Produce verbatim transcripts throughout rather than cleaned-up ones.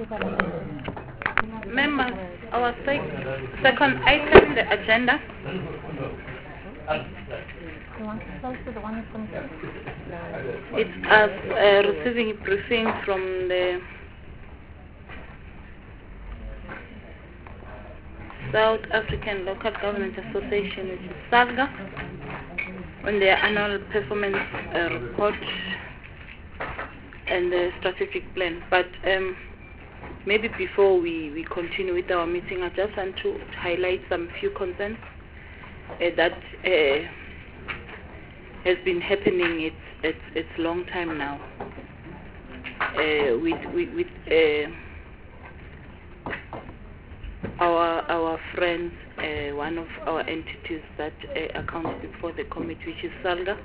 Members, our sec second item in the agenda. It's us uh, receiving a briefing from the South African Local Government Association, which is SALGA, on their annual performance uh, report and the strategic plan. But um, maybe before we, we continue with our meeting, I just want to highlight some few concerns uh, that uh, has been happening. It's it's it's long time now. Uh, with with, with uh, our our friends, uh, one of our entities that uh, accounts for the committee, which is SALGA.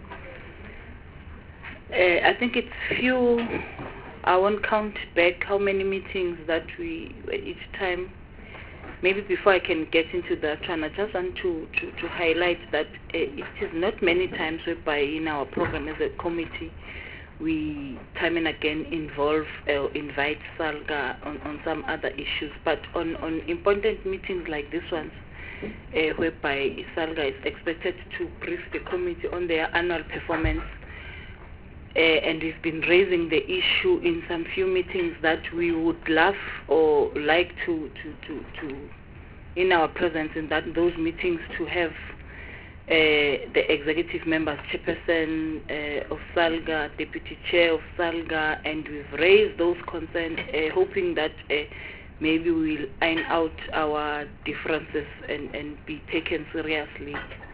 Uh, I think it's few. I won't count back how many meetings that we each time. Maybe before I can get into that one, I just want to, to, to highlight that uh, it is not many times whereby in our program as a committee we time and again involve uh, invite SALGA on, on some other issues, but on, on important meetings like this one, uh, whereby SALGA is expected to brief the committee on their annual performance. Uh, and we've been raising the issue in some few meetings that we would love or like to, to, to, to in our presence in that those meetings, to have uh, the executive members, chairperson uh, of SALGA, deputy chair of SALGA, and we've raised those concerns, uh, hoping that uh, maybe we'll iron out our differences and, and be taken seriously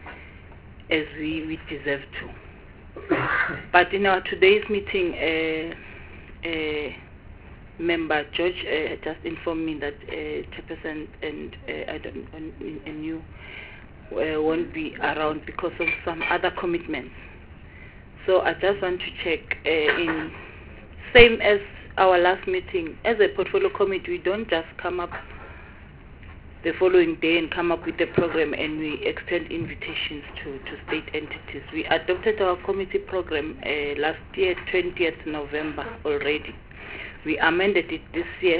as we, we deserve to. But in our today's meeting, uh, uh, member George uh, just informed me that uh, chairperson and uh, I don't and you uh, won't be around because of some other commitments. So I just want to check uh, in same as our last meeting. As a portfolio committee, we don't just come up the following day and come up with a program and we extend invitations to, to state entities. We adopted our committee program uh, last year, twentieth November already. We amended it this year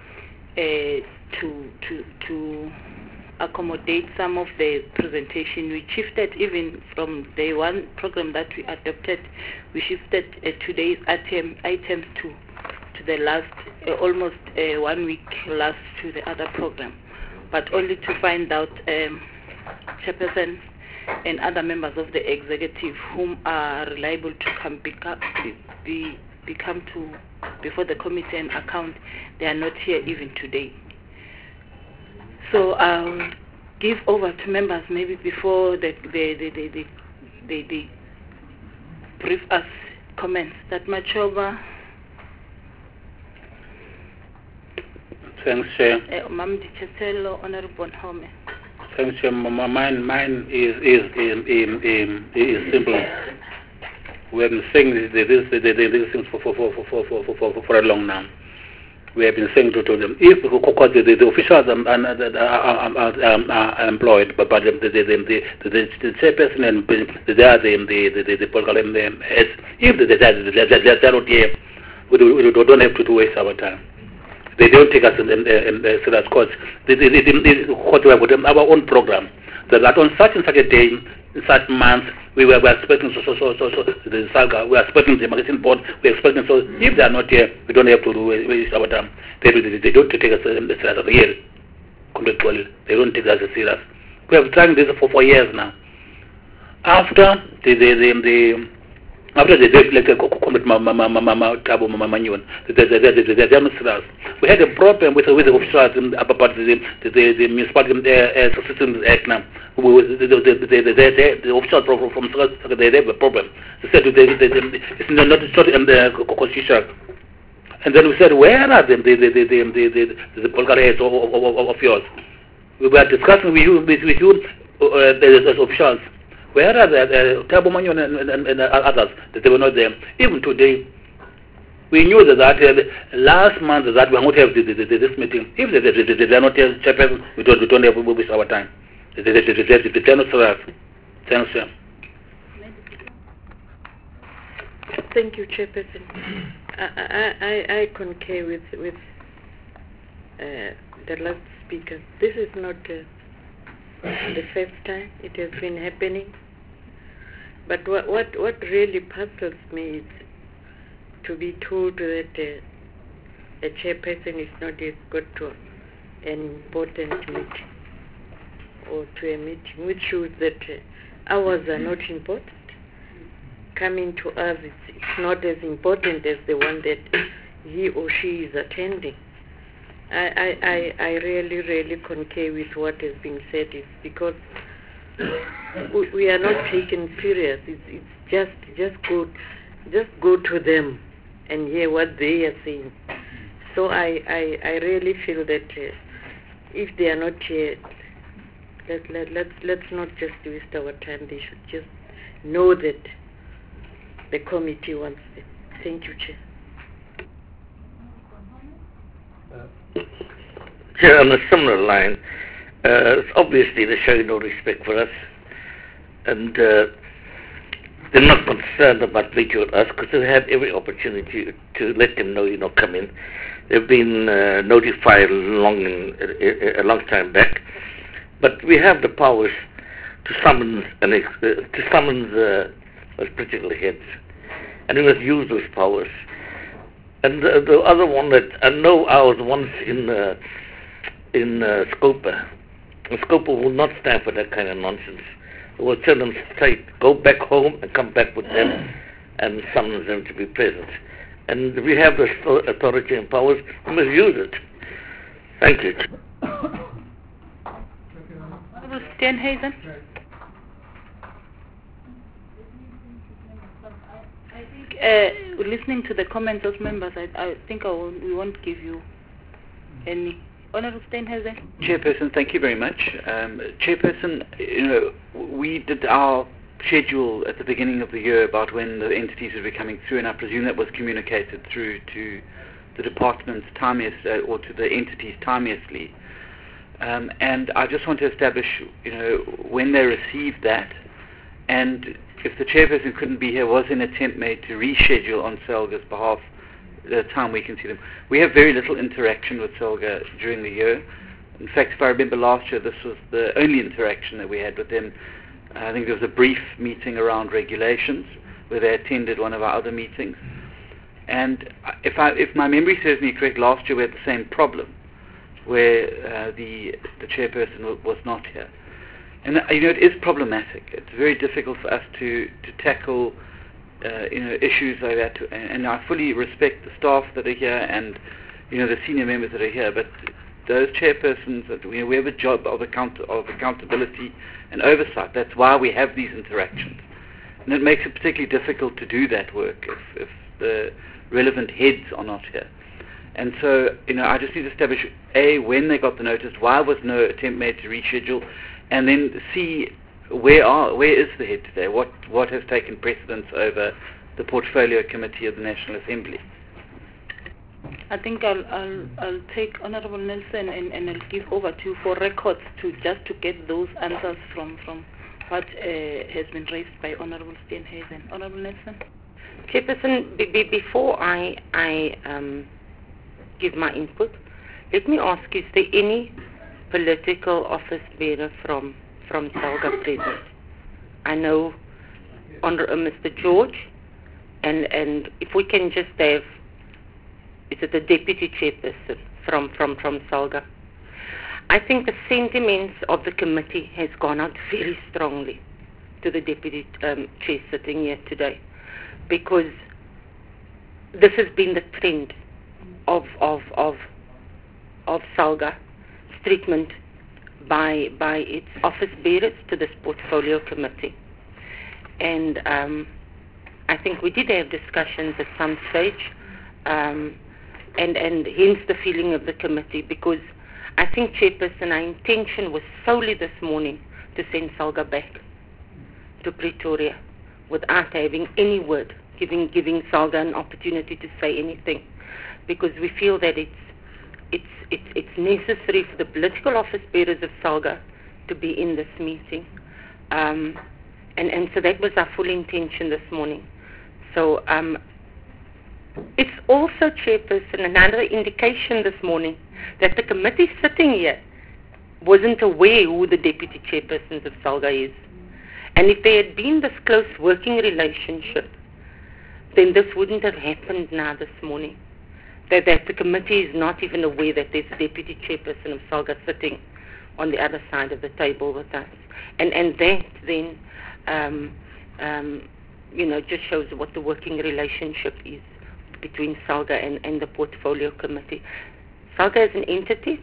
uh, to, to, to accommodate some of the presentation. We shifted even from day one program that we adopted, we shifted uh, today's item, items to, to the last, uh, almost uh, one week last to the other program. But only to find out um, chairperson and other members of the executive whom are reliable to come become, be, become to before the committee and account, they are not here even today. So I'll give over to members maybe before they they they they, they, they, they brief us comments. That much over. Thanks, Chair. Ma'am Dichetelo, Honorable Home. Thanks, Chair. Mine, mine is is is, is, is simple. We have been saying this, this, this, this things for for, for, for, for, for, for, for a long now. We have been saying to, to them, if because the, the, the officials are, are, are, are employed, but, but the, the, the, the, the, the chairperson and the the the the the political heads, if they are not here, we don't have to waste our time. They don't take us in, in, in, in serious course. They, they, they, they, what we have with our own program. So that on such and such a day, in such month, we were, we were expecting so so so so so the SALGA, we are expecting the magazine board, we are expecting so if they are not here, we don't have to waste our time. They, they, they don't take us in the serious real contractually. They don't take us serious. We have been trying this for four years now. After the the the, the After the elected committee, Tabo Mamanion, they are not serious. We had a problem with with the officials about the the the municipality systems act now. The the the officials from from they have a problem. They said it's not not in the constitution. And then we said, where are them? The the the the the the political heads of of yours. We were discussing with you with with you as officials. Where are the uh, Tabo Manyon and, and, and others that they were not there? Even today, we knew that, that uh, last month that we won't have the, the, the, this meeting. If they, they, they, they are not here, chairperson, we don't, we don't have to waste our time. They, they, they, they, they, they are not serious. Thanks, sir. Thank you, Chairperson. I, I, I, I concur with, with uh, the last speaker. This is not uh, the first time it has been happening. But what what, what really puzzles me is to be told that uh, a chairperson is not yet got to an important meeting or to a meeting, which shows that uh, hours are not important. Coming to us, it's, it's not as important as the one that he or she is attending. I, I, I, I really, really concur with what has been said. It's because we, we are not taken serious. It's, it's just just go just go to them and hear what they are saying. So I, I, I really feel that uh, if they are not here, let, let, let's, let's not just waste our time. They should just know that the committee wants them. Thank you, Chair. Chair, on a similar line, uh, obviously they show no respect for us, and uh, they're not concerned about meeting with us because they have every opportunity to let them know, you know, come in. They've been uh, notified long in, a, a long time back, but we have the powers to summon an ex- uh, to summon uh, those particular heads, and we must use those powers. And uh, the other one that I know I was once in uh, in uh, Scopa. And Scopa will not stand for that kind of nonsense. It will tell them straight, go back home and come back with them and summon them to be present. And we have the authority and powers, we must use it. Thank you. Honourable Steenhuisen. Uh, listening to the comments of members, I, I think I won't, we won't give you any. Honourable Steenhuisen. Chairperson, thank you very much. Um, Chairperson, you know, we did our schedule at the beginning of the year about when the entities would be coming through, and I presume that was communicated through to the departments timeous, uh, or to the entities timeously. Um, and I just want to establish, you know, when they received that, and if the chairperson couldn't be here, was an attempt made to reschedule on SALGA's behalf the time we can see them. We have very little interaction with SALGA during the year. In fact, if I remember last year, this was the only interaction that we had with them. I think there was a brief meeting around regulations where they attended one of our other meetings. And if, I, if my memory serves me correct, last year we had the same problem where uh, the, the chairperson w- was not here. And you know, it is problematic. It's very difficult for us to, to tackle uh, you know, issues like that. And, and I fully respect the staff that are here and, you know, the senior members that are here. But those chairpersons, that we, we have a job of, account, of accountability and oversight. That's why we have these interactions. And it makes it particularly difficult to do that work if, if the relevant heads are not here. And so, you know, I just need to establish, A, when they got the notice, why was no attempt made to reschedule, and then see where are where is the head today? What what has taken precedence over the portfolio committee of the National Assembly? I think I'll I'll, I'll take Honourable Nelson and, and I'll give over to you for records to just to get those answers from from what uh, has been raised by Honourable Steenhuisen. Honourable Nelson. Chairperson, b- b- before I I um, give my input, let me ask: is there any political office bearer from from SALGA present? I know Honor uh, Mister George, and and if we can just have, is it the deputy chairperson from from from SALGA? I think the sentiments of the committee has gone out very strongly to the deputy um, chair sitting here today, because this has been the trend of of of of SALGA treatment by by its office bearers to this portfolio committee. And um, I think we did have discussions at some stage, um, and, and hence the feeling of the committee, because I think, Chairperson, our intention was solely this morning to send SALGA back to Pretoria without having any word, giving giving SALGA an opportunity to say anything, because we feel that it's It's, it's, it's necessary for the political office bearers of SALGA to be in this meeting. Um, and, and so that was our full intention this morning. So um, it's also, Chairperson, another indication this morning that the committee sitting here wasn't aware who the deputy chairpersons of SALGA is. And if there had been this close working relationship, then this wouldn't have happened now this morning. That, that the committee is not even aware that there's a deputy chairperson of SALGA sitting on the other side of the table with us. And, and that then, um, um, you know, just shows what the working relationship is between SALGA and, and the portfolio committee. SALGA is an entity,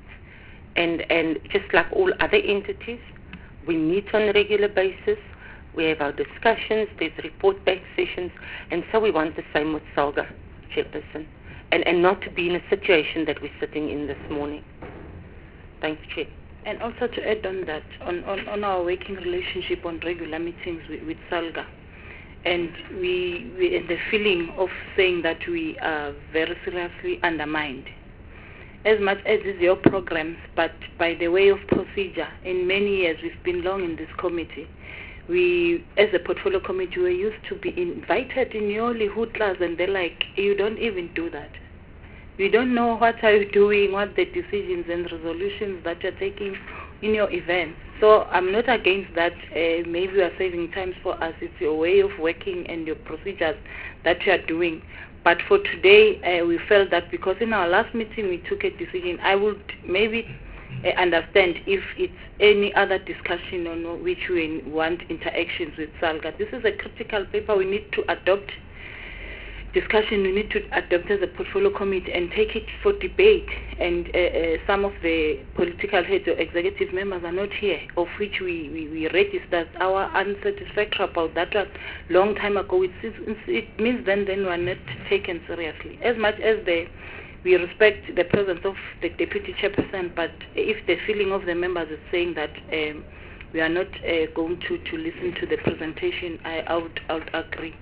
and, and just like all other entities, we meet on a regular basis, we have our discussions, there's report back sessions, and so we want the same with SALGA, Chairperson, and, and not to be in a situation that we're sitting in this morning. Thanks, Chair. And also to add on that, on, on, on our working relationship on regular meetings with, with SALGA, and we, we and the feeling of saying that we are very seriously undermined. As much as is your programs, but by the way of procedure, in many years we've been long in this committee. We, as a portfolio committee, we used to be invited in your hoodlas, and they're like, you don't even do that. We don't know what are you doing, what the decisions and resolutions that you're taking in your events. So I'm not against that. Uh, maybe you are saving time for us. It's your way of working and your procedures that you are doing. But for today, uh, we felt that because in our last meeting we took a decision, I would maybe uh, understand if it's any other discussion on which we want interactions with SALGA. This is a critical paper we need to adopt. Discussion we need to adopt as a portfolio committee and take it for debate. And uh, uh, some of the political heads or executive members are not here, of which we, we, we registered our unsatisfactory about that a long time ago. It, it means then, then we are not taken seriously. As much as the, we respect the presence of the deputy chairperson, but if the feeling of the members is saying that um, we are not uh, going to, to listen to the presentation, I, I, would, I would agree.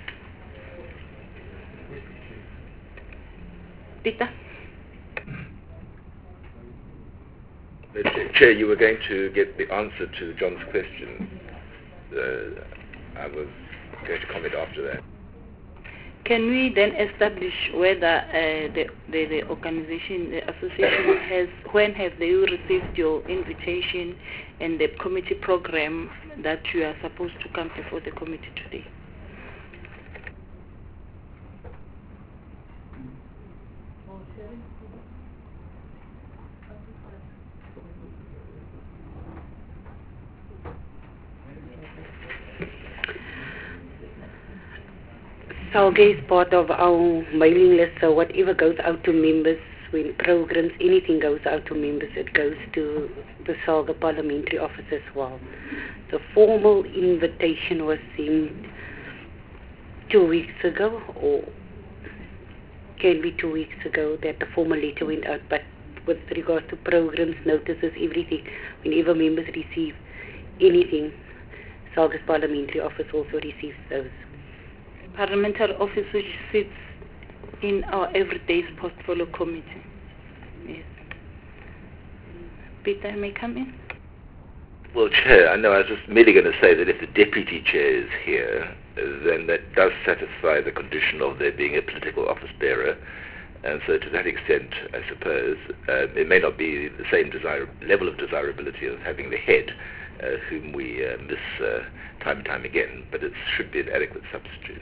Peter? Chair, you were going to get the answer to John's question. Uh, I was going to comment after that. Can we then establish whether uh, the, the, the organization, the association has, when have they received your invitation and the committee program that you are supposed to come before the committee today? SALGA is part of our mailing list, so whatever goes out to members, when programs, anything goes out to members, it goes to the SALGA Parliamentary Office as well. The formal invitation was sent two weeks ago, or can be two weeks ago that the formal letter went out, but with regards to programs, notices, everything, whenever members receive anything, SALGA's Parliamentary Office also receives those. Parliamentary office which sits in our everyday portfolio committee. Yes. Peter, may I come in? Well, Chair, I know I was just merely going to say that if the Deputy Chair is here, then that does satisfy the condition of there being a political office bearer. And so to that extent, I suppose, uh, it may not be the same desire, level of desirability as having the head, uh, whom we uh, miss uh, time and time again, but it should be an adequate substitute.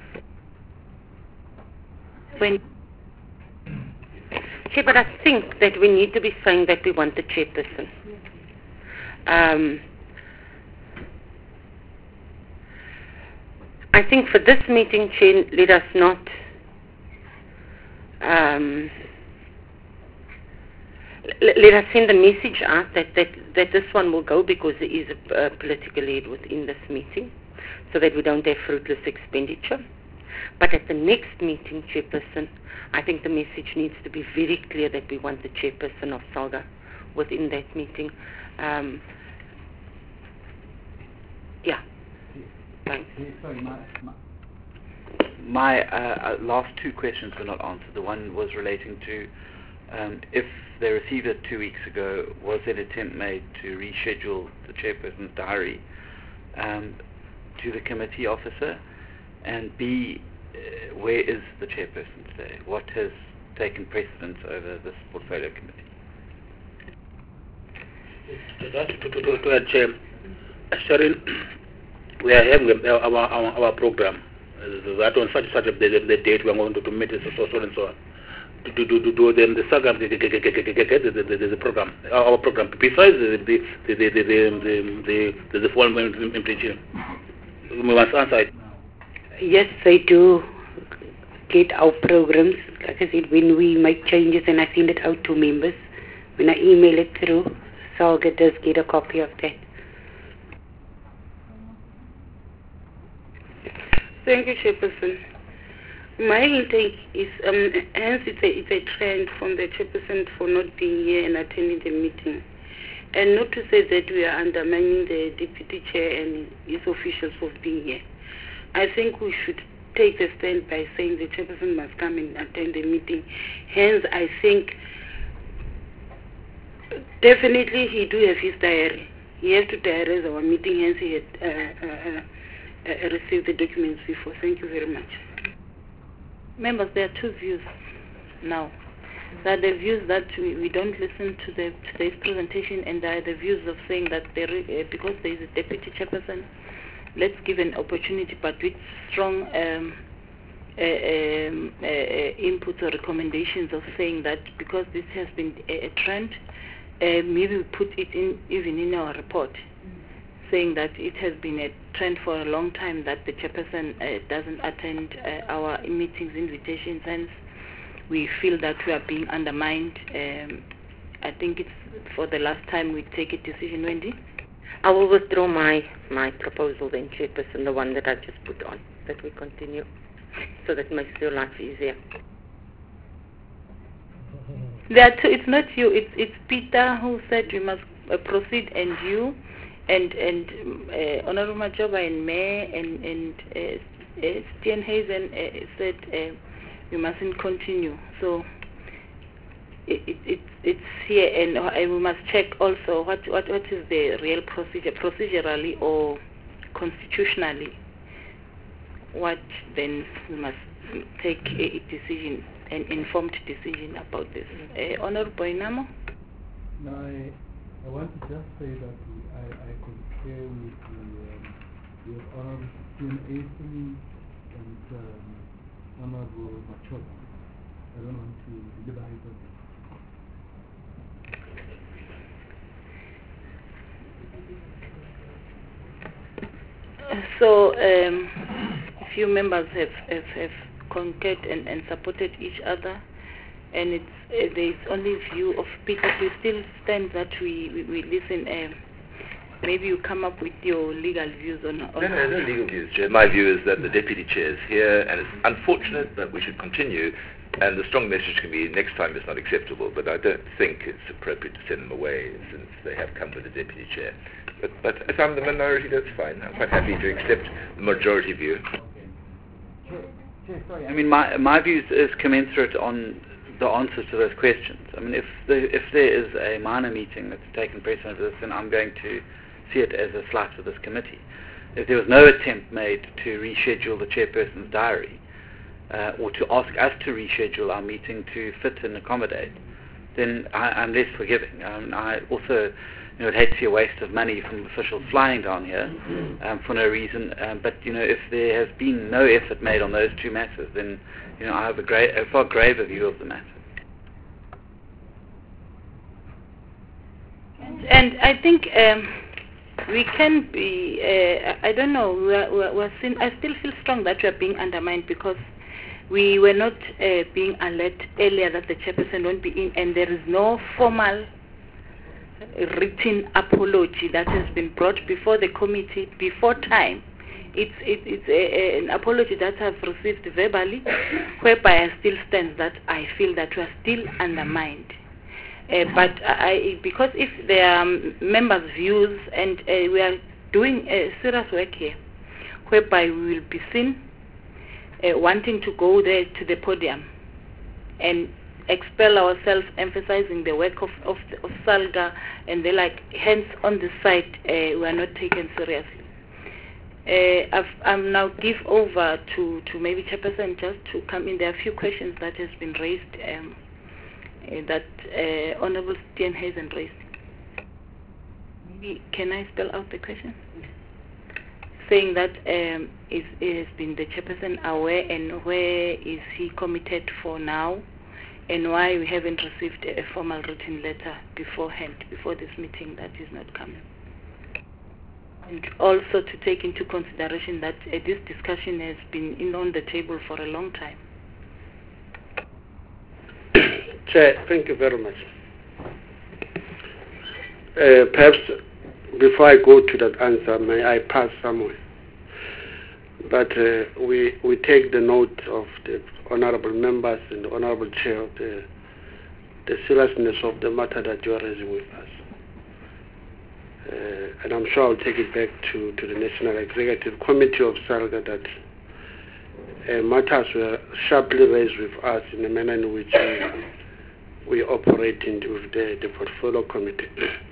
When Chair, but I think that we need to be saying that we want the chairperson. Um, I think for this meeting, Chair, let us not um, l- let us send a message out that, that, that this one will go because there is a, a political lead within this meeting, so that we don't have fruitless expenditure. But at the next meeting, Chairperson, I think the message needs to be very clear that we want the Chairperson of SALGA within that meeting. Um, yeah. Thanks. My uh, last two questions were not answered. The one was relating to um, if they received it two weeks ago, was there an attempt made to reschedule the chairperson's diary um, to the committee officer? And B, uh, where is the chairperson today? What has taken precedence over this portfolio committee. Just to, to, to, to add, Chair, Sharon, we are having our, our, our program. Uh, that on such such a the, the date we are going to, to meet so, so, so and so on. To do to, to, to then the program the, the, the, the, the program our program besides the the the the the the, the, the formal implementation. We must answer it. Yes, I do get our programs. Like I said, when we make changes and I send it out to members, when I email it through, Salga does get a copy of that. Thank you, Chairperson. My intake is, um, hence it's a, it's a trend from the Chairperson for not being here and attending the meeting. And not to say that we are undermining the Deputy Chair and his officials for being here. I think we should take the stand by saying the Chairperson must come and attend the meeting. Hence, I think definitely he do have his diary. He has to diarize our meeting, hence he had uh, uh, uh, received the documents before. Thank you very much. Members, there are two views now. There are the views that we, we don't listen to the today's presentation, and there are the views of saying that there, uh, because there is a Deputy Chairperson, let's give an opportunity, but with strong um, uh, um, uh, inputs or recommendations of saying that because this has been a, a trend, uh, maybe we put it in even in our report, saying that it has been a trend for a long time that the Chairperson uh, doesn't attend uh, our meetings, invitations, hence we feel that we are being undermined. Um, I think it's for the last time we take a decision, Wendy. I will withdraw my, my proposal then, Chairperson, the one that I just put on, that we continue, so that makes your life easier. There are two, it's not you, it's, it's Peter who said we must uh, proceed, and you, and and uh, Honorable Majoba and Mayor and, and uh, uh, Steenhuisen uh, said uh, we mustn't continue. So it, it, it, it's here, and uh, we must check also what, what, what is the real procedure, procedurally or constitutionally. What then we must take a decision, an informed decision about this. Uh, Honorable Inamo? No, I, I want to just say that I, I concur with the um, with Honorable Steenhuisen and um, Honorable Majoba. I don't want to deliberate on it. So, um, a few members have, have, have concurred and, and supported each other, and it's uh, there is only view of Peter. We still stand that we, we, we listen. Um, maybe you come up with your legal views on. on no, no, no legal views, Chair. My view is that the Deputy Chair is here, and it's unfortunate that we should continue. And the strong message can be next time it's not acceptable, but I don't think it's appropriate to send them away since they have come with the Deputy Chair. But, but if I'm the minority, that's fine. I'm quite happy to accept the majority view. I mean, my my view is commensurate on the answers to those questions. I mean, if the, if there is a minor meeting that's taken precedence of this, then I'm going to see it as a slight to this committee. If there was no attempt made to reschedule the chairperson's diary, uh, or to ask us to reschedule our meeting to fit and accommodate, then I, I'm less forgiving. Um, I also, you know, would hate to see a waste of money from officials flying down here um, for no reason. Um, but you know, if there has been no effort made on those two matters, then you know, I have a, gra- a far graver view of the matter. And I think um, we can be. Uh, I don't know. We are, we are, we are seen, I still feel strong that we are being undermined because we were not uh, being alert earlier that the chairperson won't be in, and there is no formal written apology that has been brought before the committee before time. It's it, it's a, a, an apology that I've received verbally, whereby I still stand that I feel that we are still undermined. Uh, but I, because if there are members' views, and uh, we are doing uh, serious work here, whereby we will be seen uh, wanting to go there to the podium and expel ourselves, emphasizing the work of, of, of SALGA, and they like, hence on the side, uh, we are not taken seriously. Uh, I've, I'm now give over to, to maybe Chairperson just to come in. There are a few questions that has been raised um, uh, that uh, Honourable Stian hasn't raised. Maybe can I spell out the question? Saying that um, is, is been the Chairperson aware, and where is he committed for now, and why we haven't received a formal written letter beforehand, before this meeting, that is not coming. And also to take into consideration that uh, this discussion has been in on the table for a long time. Chair, thank you very much. Uh, perhaps before I go to that answer, may I pass somewhere? But uh, we we take the note of the honourable members and the honourable chair of the the seriousness of the matter that you are raising with us. Uh, and I'm sure I'll take it back to, to the National Executive Committee of SALGA that uh, matters were sharply raised with us in the manner in which we, we operate in with the, the portfolio committee.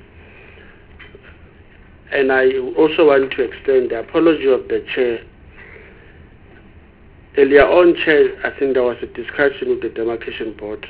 And I also want to extend the apology of the chair. Earlier on, Chair, I think there was a discussion with the demarcation board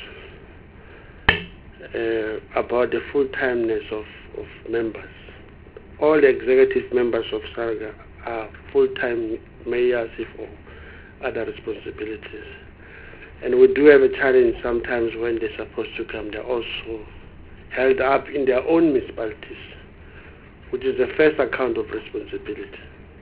uh, about the full-timeness of, of members. All the executive members of SALGA are full-time mayors or other responsibilities. And we do have a challenge sometimes when they're supposed to come. They're also held up in their own municipalities, which is the first account of responsibility.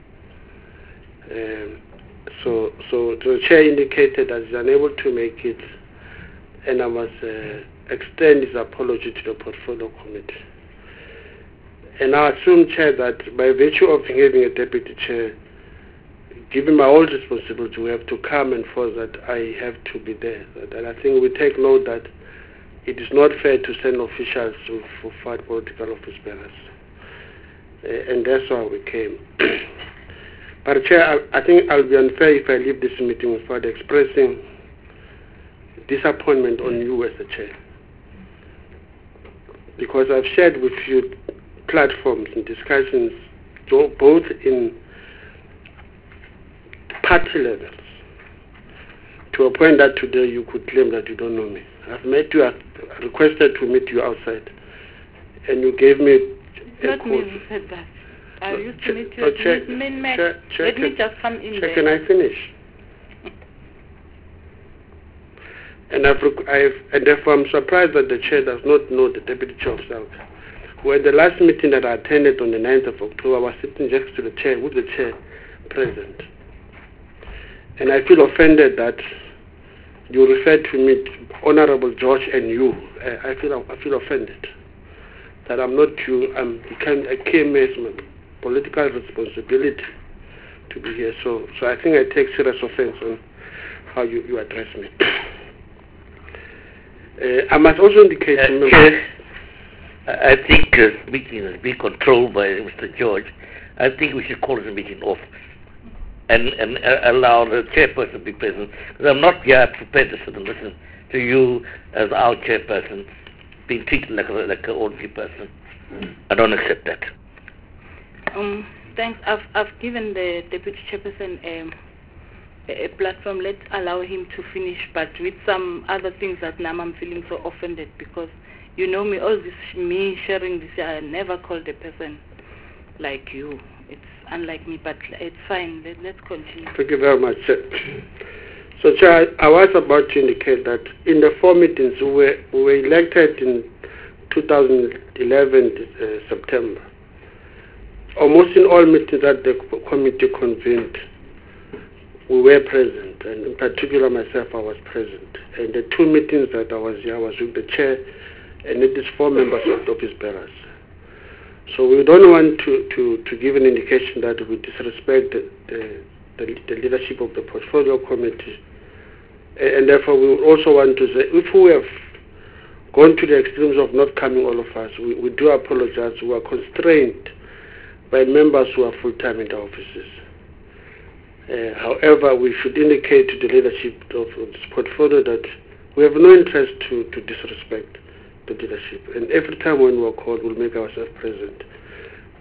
Um, so, so the chair indicated that he's unable to make it, and I must uh, extend his apology to the portfolio committee. And I assume, Chair, that by virtue of having a deputy chair, given my own responsibility, we have to come and force that I have to be there. And I think we take note that it is not fair to send officials to for fight political office bearers. Uh, and that's why we came. But Chair, I, I think I'll be unfair if I leave this meeting without expressing disappointment on you as the chair. Because I've shared with you platforms and discussions both in party levels, to a point that today you could claim that you don't know me. I've met you, I've requested to meet you outside, and you gave me It's a not quote. me who said that. I No, used check- to meet you no, at check- Min Mac. check- check Let me it- just come in Check, there. can I finish? And I've, rec- I've, and therefore I'm surprised that the chair does not know the deputy chair of SALGA. Where the last meeting that I attended on the ninth of October, I was sitting next to the chair, with the chair present. And I feel offended that you referred to me, Honorable George, and you. I, I feel I feel offended that I'm not you. I'm becoming a K M S man, political responsibility to be here. So, so I think I take serious offense on how you, you address me. Uh, I must also indicate Uh, to members. Chair, I I think uh, the meeting is being controlled by Mister George. I think we should call this meeting off and, and uh, allow the chairperson to be present. Because I'm not here prepared to sit and listen to you as our chairperson being treated like a, like an ordinary person. I don't accept that. Um, thanks. I've, I've given the deputy chairperson um, a, a platform. Let's allow him to finish, but with some other things that now I'm feeling so offended because you know me, all this, me sharing this, I never called a person like you. It's unlike me, but it's fine. Let, let's continue. Thank you very much, Chair. So, Chair, I was about to indicate that in the four meetings we were, we were elected in two thousand eleven uh, September. Almost in all meetings that the committee convened, we were present, and in particular myself, I was present. And the two meetings that I was here, I was with the chair, and it is four members of the office bearers. So we don't want to, to, to give an indication that we disrespect the, the, the, the leadership of the portfolio committee. And therefore we also want to say, if we have gone to the extremes of not coming, all of us, we, we do apologize. We are constrained by members who are full-time in the offices. Uh, however, we should indicate to the leadership of, of this portfolio that we have no interest to, to disrespect the leadership. And every time when we are called, we'll make ourselves present.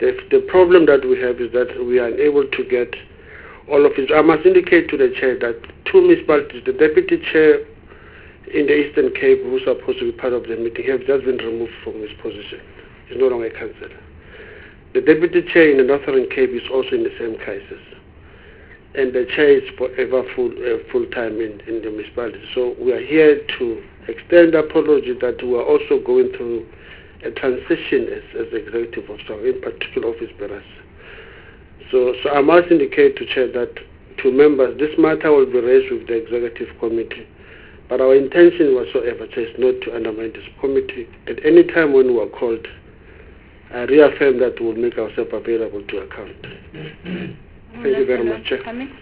The, the problem that we have is that we are unable to get all of it. I must indicate to the chair that two municipalities, the deputy chair in the Eastern Cape, who's supposed to be part of the meeting, have just been removed from his position. He's no longer a councillor. The deputy chair in the Northern Cape is also in the same crisis. And the chair is forever full, uh, full-time in, in the municipality. So we are here to extend apology that we are also going through a transition as, as executive officer, in particular office bearers. So, so I must indicate to chair that to members, this matter will be raised with the executive committee. But our intention whatsoever is not to undermine this committee. At any time when we are called, I reaffirm that we will make ourselves available to account. Thank you very much, Chair.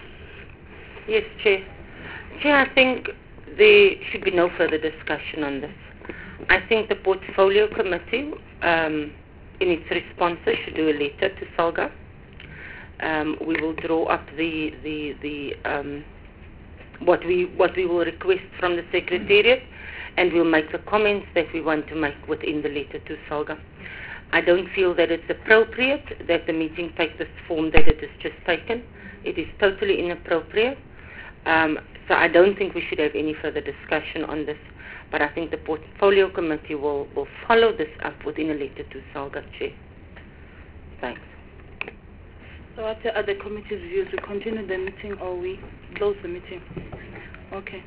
Yes, Chair. Chair, I think there should be no further discussion on this. I think the Portfolio Committee, um, in its responses, should do a letter to SALGA. Um, we will draw up the the the um, what we what we will request from the Secretariat, and we'll make the comments that we want to make within the letter to SALGA. I don't feel that it's appropriate that the meeting take this form that it has just taken. It is totally inappropriate. Um, so I don't think we should have any further discussion on this. But I think the Portfolio Committee will, will follow this up within a letter to SALGA, Chair. Thanks. So what are the committee's views? We continue the meeting or we close the meeting? Okay.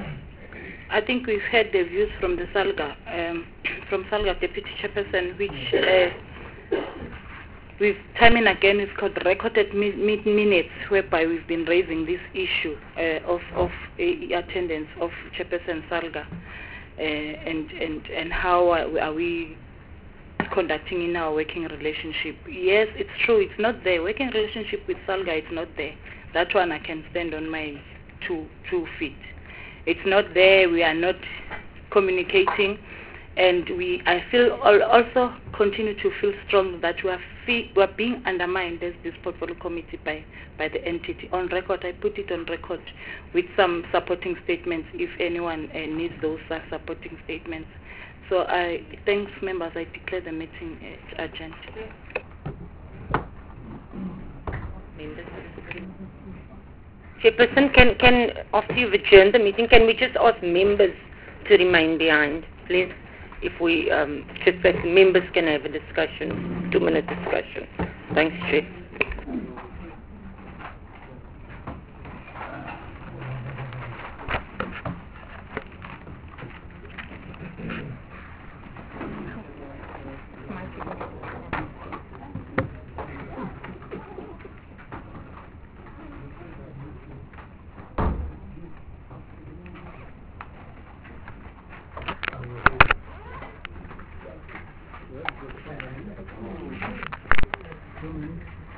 I think we've heard the views from the SALGA, um, from SALGA Deputy Chairperson, which uh, we've time and again we've got recorded mi mi minutes whereby we've been raising this issue uh, of of uh, attendance of Chairperson SALGA, uh, and and and how are, are we conducting in our working relationship. Yes, it's true. It's not there. Working relationship with SALGA, it's not there. That one I can stand on my two two feet. It's not there. We are not communicating, and we. I feel also continue to feel strong that we are, fee, we are being undermined as this portfolio committee by by the entity. On record, I put it on record with some supporting statements. If anyone uh, needs those uh, supporting statements, so I thanks members. I declare the meeting uh, urgent. Chairperson, can, can, after you've adjourned the meeting, can we just ask members to remain behind, please? If we, um, just that members can have a discussion, two-minute discussion. Thanks, Chair. Two minutes.